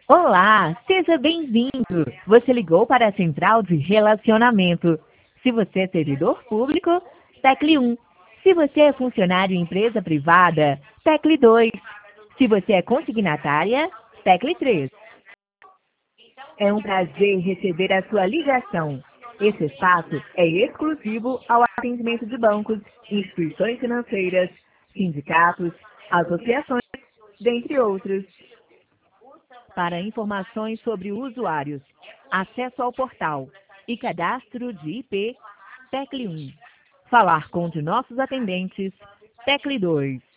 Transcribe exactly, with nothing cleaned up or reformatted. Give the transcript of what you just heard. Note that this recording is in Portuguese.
Olá, seja bem-vindo. Você ligou para a central de relacionamento. Se você é servidor público, tecle um. Se você é funcionário em empresa privada, tecle dois. Se você é consignatária, tecle três. É um prazer receber a sua ligação. Esse espaço é exclusivo ao atendimento de bancos, instituições financeiras, sindicatos, associações, dentre outros. Para informações sobre usuários, acesso ao portal e cadastro de I P, tecle um. Falar com um de nossos atendentes, tecle dois.